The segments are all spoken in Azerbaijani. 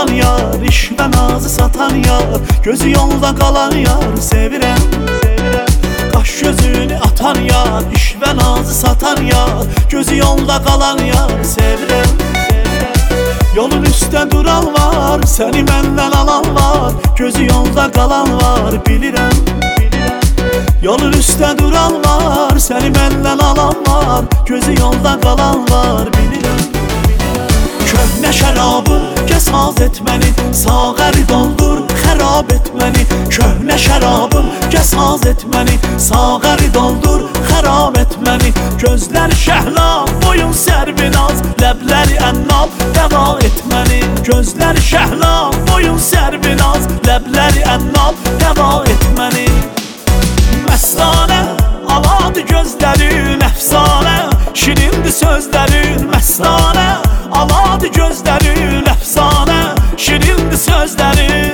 atan yar, iş ve nazı satan yar, gözü yolda kalan yar sevirem. Qaş gözünü atan yar, iş ve nazı satan yar, gözü yolda kalan yar sevirem. Yolun üstə duran var, seni məndən alan var, gözü yolda kalan var bilirəm. Yolun üstə duran var, seni məndən alan var, gözü yolda kalan var bilirəm. Köhnə şərabım kəsaz et məni, sağəri doldur xərab et məni. Köhnə şərabım kəsaz et məni, sağəri doldur xərab et məni. Gözləri şəhla, boyun sərvinaz, ləbləri ənnab, dəva et məni. Gözləri şəhla, boyun sərvinaz, ləbləri ənnab, dəva et məni. Məstanə, aladı gözlərin əfsanə, şirindir sözlərin məstanə. Aladı gözlərin əfsanə, şirindir sözlərin.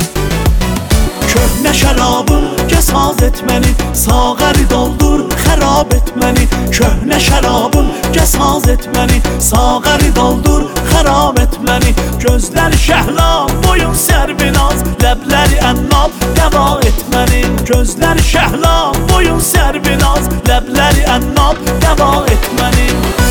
Köhnə şərabım kəsaz et məni, sağəri doldur xərab et məni. Köhnə şərabım kəsaz et məni, sağəri doldur xərab et məni. Gözləri şəhla, boyun sərvinaz, ləbləri ənnab, dəva et məni. Gözləri şəhla, boyun sərvinaz, ləbləri ənnab, dəva et məni.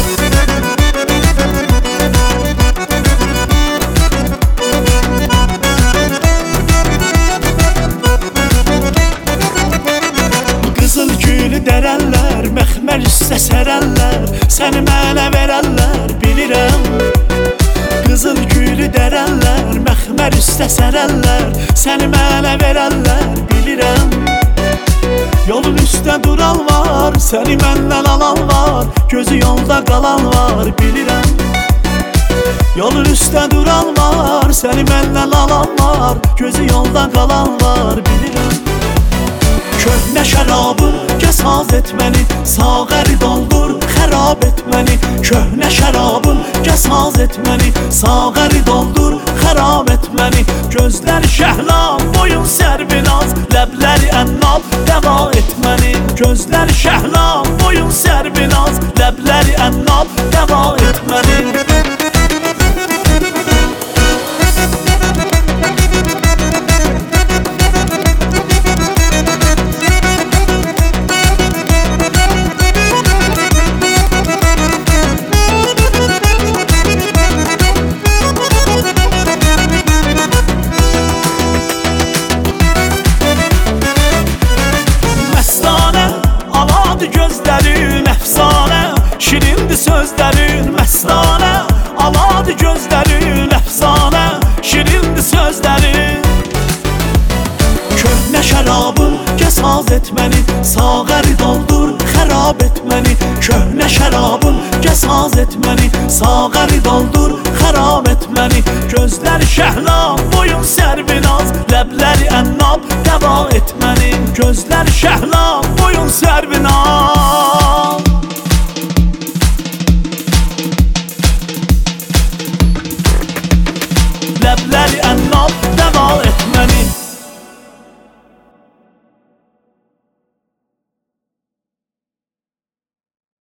Dərəllər, məxmər üstə sərəllər, səni mənə verərlər bilirəm. Qızıl gülü dərəllər, məxmər üstə sərəllər, səni mənə verərlər bilirəm. Yolun üstə duran var, səni məndən alan var, gözü yolda qalan var bilirəm. Yolun üstə duran var, səni məndən alan var, gözü yolda qalan var bilirəm. Köhnə şərabım kəsaz et məni, sağəri doldur xərab et məni. Köhnə şərabım kəsaz et məni, sağəri doldur xərab et məni. Gözləri şəhla, boyun sərvinaz, ləbləri ənnab, dəva et məni. Gözləri şəhla, boyun sərvinaz, ləbləri ənnab, dəva et məni. Gözlərin əfsanə, şirindir sözlərin məstanə. Aladı gözlərin əfsanə, şirindir sözlərin. Köhnə şərabım kəsaz et məni, sağəri doldur xərab et məni. Köhnə şərabım kəsaz et məni, sağəri doldur xərab et məni. Gözləri şəhla, boyun sərvinaz, ləbləri ənnab, dəva et məni. Gözləri şəhla, boyun sərvinaz,